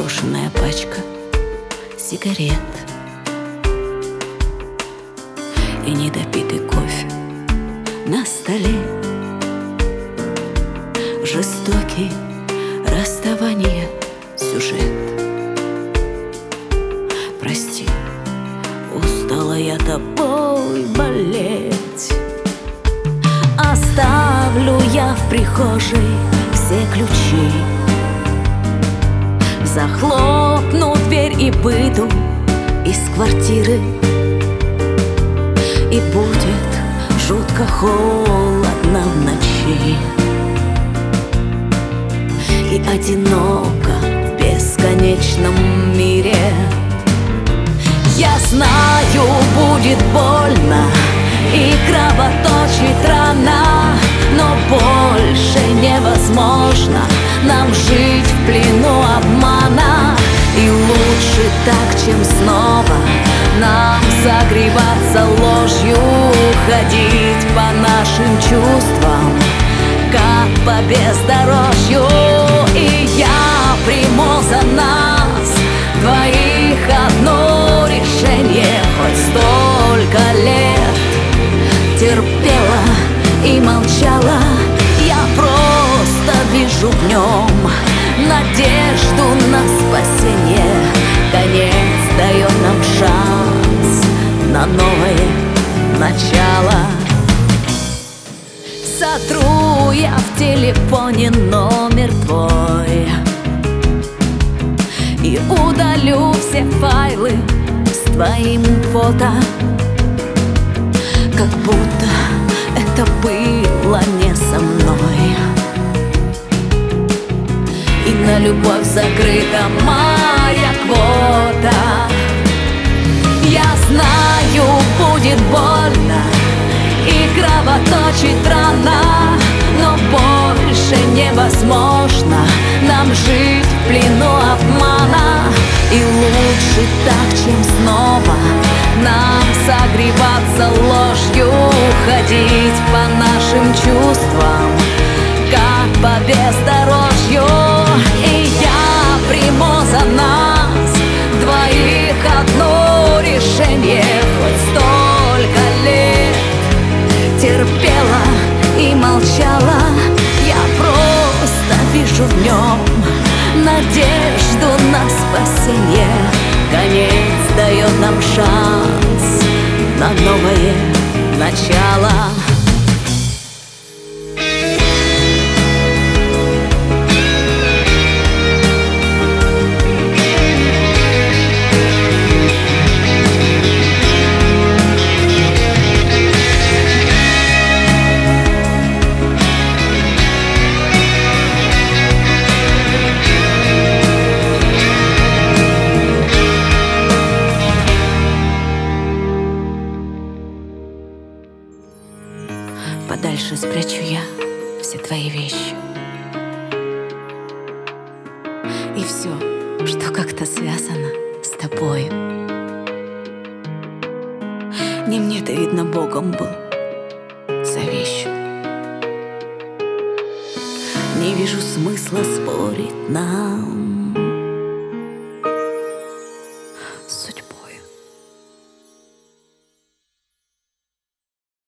брошенная пачка сигарет и недопитый кофе на столе. Жестокий расставание сюжет. Прости, устала я тобой болеть. Оставлю я в прихожей все ключи, захлопну дверь и выйду из квартиры. И будет жутко холодно в ночи и одиноко в бесконечном мире. Я знаю, будет больно и кровоточит рана, но больше невозможно нам жить в плену обмана. И лучше так, чем снова нам согреваться ложью, ходить по нашим чувствам, как по бездорожью. И я приму за нас двоих одно решение. Хоть столько лет терпела и молчала, я просто вижу в нем надежду на спасение. Конец дает нам шанс на новое начало. Сотру я в телефоне номер твой и удалю все файлы с твоим фото, как будто это было не со мной. И на любовь закрыта моя квота. Я знаю, будет больно и кровоточит рана, но больше невозможно нам жить в плену обмана. И лучше так, чем снова нам согреваться ложью, ходить по нашим чувствам, как по бездорожью. И я приму за нас двоих одно решение. Хоть столько лет терпела и молчала, я просто вижу в нем надежду на спасение. Конец дает нам шанс на новое начало. Подальше спрячу я все твои вещи и все, что как-то связано с тобой. Не мне ты, видно, Богом был завещан. Не вижу смысла спорить нам. Судьба